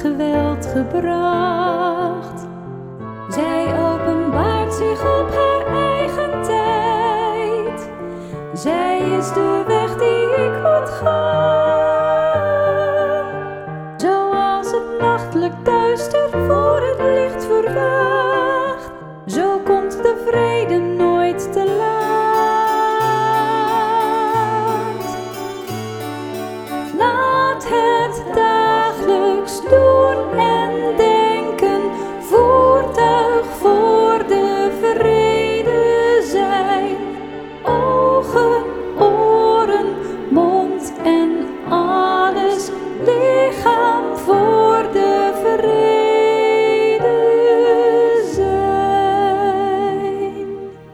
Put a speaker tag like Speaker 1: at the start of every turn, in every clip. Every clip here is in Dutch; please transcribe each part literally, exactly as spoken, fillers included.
Speaker 1: geweld gebracht. Zij openbaart zich op haar eigen tijd. Zij is de weg die ik moet gaan. Zoals het nachtelijk duister voor het licht vervaagt, zo komt de vrede nooit te laat. Laat het dagelijks doen en denken, voertuig voor de vrede zijn. Ogen, oren, mond en alles, lichaam voor de vrede zijn.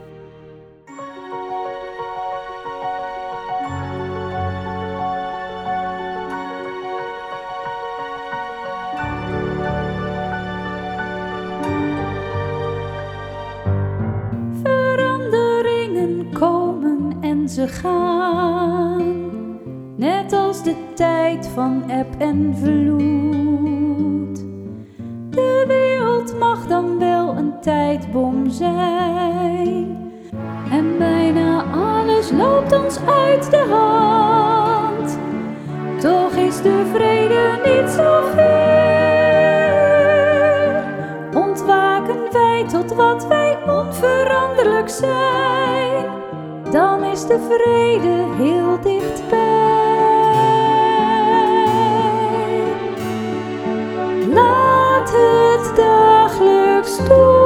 Speaker 1: Veranderingen komen en ze gaan, net als de tijd van eb en vloed. De wereld mag dan wel een tijdbom zijn, en bijna alles loopt ons uit de hand. Toch is de vrede niet zo ver. Ontwaken wij tot wat wij onveranderlijk zijn, dan is de vrede heel dichtbij. Laat het dagelijks doen.